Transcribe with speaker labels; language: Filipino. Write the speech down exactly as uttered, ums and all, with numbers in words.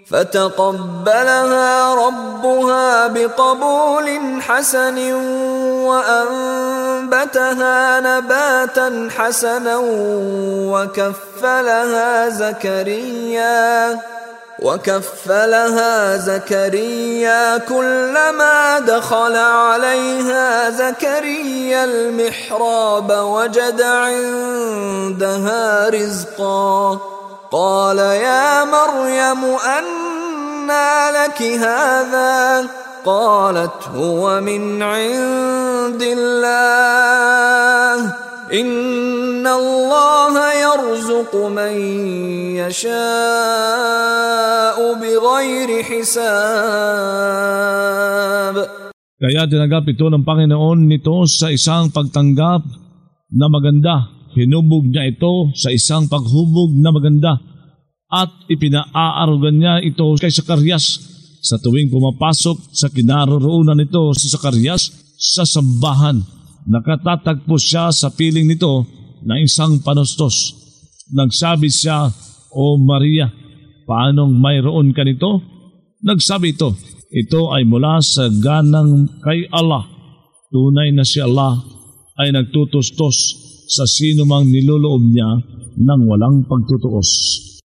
Speaker 1: فتقبلها ربها بقبول حسن وأنبتها نباتا حسنا وكفلها زكريا وكفلها زكريا كلما دخل عليها زكريا المحراب وجد عندها رزقا قال يا مريم أنى لك هذا قالت هو من عند الله إن الله يرزق من يشاء بغير حساب.
Speaker 2: Kaya tinanggap ito ng Panginoon nito sa isang pagtanggap na maganda. Hinubog niya ito sa isang paghubog na maganda at ipinaaarugan niya ito kay Zacarias sa tuwing pumapasok sa kinaroroonan nito si Zacarias sa sambahan. Nakatatagpo siya sa piling nito na isang panustos. Nagsabi siya, O Maria, paanong mayroon ka nito? Nagsabi ito, ito ay mula sa ganang kay Allah. Tunay na si Allah ay nagtutustos sa sino mang niloloob niya ng walang pagtutuos.